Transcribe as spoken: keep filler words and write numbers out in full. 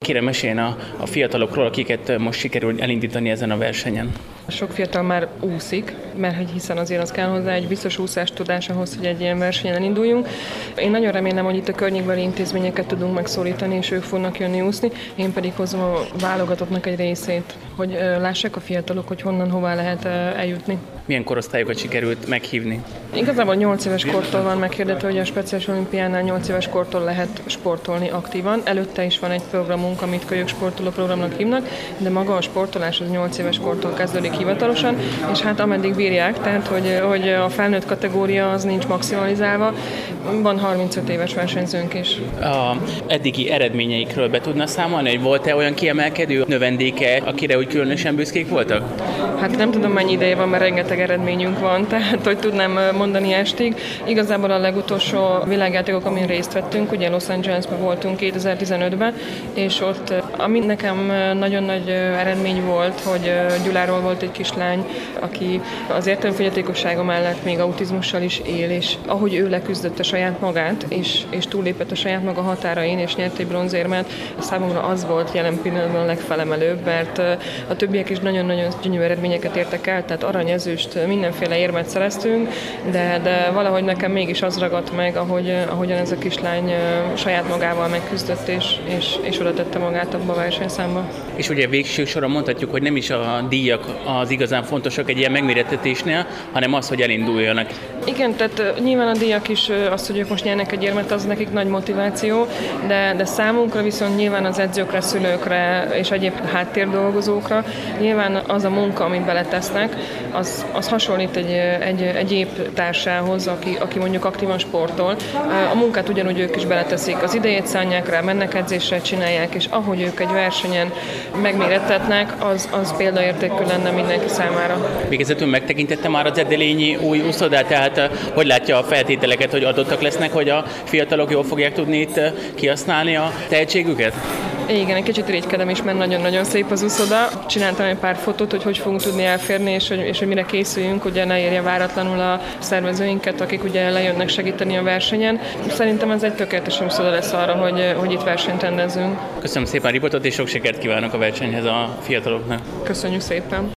Kérem, meséljen a, a fiatalokról, akiket most sikerült elindítani ezen a versenyen. Sok fiatal már úszik, mert hiszen azért az kell hozzá egy biztos úszás tudás ahhoz, hogy egy ilyen versenyen elinduljunk. Én nagyon remélem, hogy itt a környékbeli intézményeket tudunk megszólítani, és ők fognak jönni úszni. Én pedig hozom a válogatottnak egy részét, hogy lássák a fiatalok, hogy honnan, hová lehet eljutni. Milyen korosztályokat sikerült meghívni? Igazából nyolc éves kortól van meghirdetve, hogy a speciális olimpiánál nyolc éves kortól lehet sportolni aktívan. Előtte is van egy programunk, amit kölyök sportoló programnak hívnak, de maga a sportolás az nyolc éves kortól kezdődik hivatalosan, és hát ameddig bírják, tehát hogy, hogy a felnőtt kategória az nincs maximalizálva, van harmincöt éves versenyzőnk is. A eddigi eredményeikről be tudna számolni, hogy volt-e olyan kiemelkedő növendéke, akire úgy különösen büszkék voltak? Hát nem tudom, mennyi ideje van, mert rengeteg eredményünk van, tehát hogy tudnám mondani estig. Igazából a legutolsó világjátékok, amin részt vettünk, ugye Los Angelesben voltunk kétezer-tizenötben, és ott, ami nekem nagyon nagy eredmény volt, hogy Gyuláról volt egy kislány, aki az értelemfogyatékossága mellett még autizmussal is él, és ahogy ő leküzdött a saját magát, és, és túllépett a saját maga határain, és nyert egy bronzérmet, számomra az volt jelen pillanatban a legfelemelőbb, mert a többiek is nagyon-nagyon gyönyörű eredményeket értek el, tehát arany, ezüst, mindenféle érmet szereztünk, de, de valahogy nekem mégis az ragadt meg, ahogy, ahogyan ez a kislány saját magával megküzdött, és, és, és oda tette magát abba a versenyszámba. És ugye végső soron mondhatjuk, hogy nem is a díjak az igazán fontosak egy ilyen megmérettetésnél, hanem az, hogy elinduljanak. Igen, tehát nyilván a díjak is, az, hogy ők most nyernek egy érmet, az nekik nagy motiváció, de, de számunkra viszont nyilván az edzőkre, szülőkre és egyéb háttérdolgozókra nyilván az a munka, amit beletesznek, az, az hasonlít egy, egy, egy épp társához, aki, aki mondjuk aktívan sportol. A munkát ugyanúgy ők is beleteszik, az idejét szánják rá, mennek edzésre, csinálják, és ahogy ők egy versenyen megmérettetnek, az, az példaértékű lenne mindenki számára. Végezetül megtekintette már az Edelényi új úszodát, tehát hogy látja a feltételeket, hogy adottak lesznek, hogy a fiatalok jól fogják tudni itt kihasználni a tehetségüket? Igen, egy kicsit irigykedem is, mert nagyon-nagyon szép az úszoda. Csináltam egy pár fotót, hogy hogy fogunk tudni elférni, és hogy, és hogy mire készüljünk, ugye ne érje váratlanul a szervezőinket, akik ugye lejönnek segíteni a versenyen. Szerintem ez egy tökéletes úszoda lesz arra, hogy, hogy itt versenyt rendezzünk. Köszönöm szépen a riportot, és sok sikert kívánok a versenyhez a fiataloknak. Köszönjük szépen!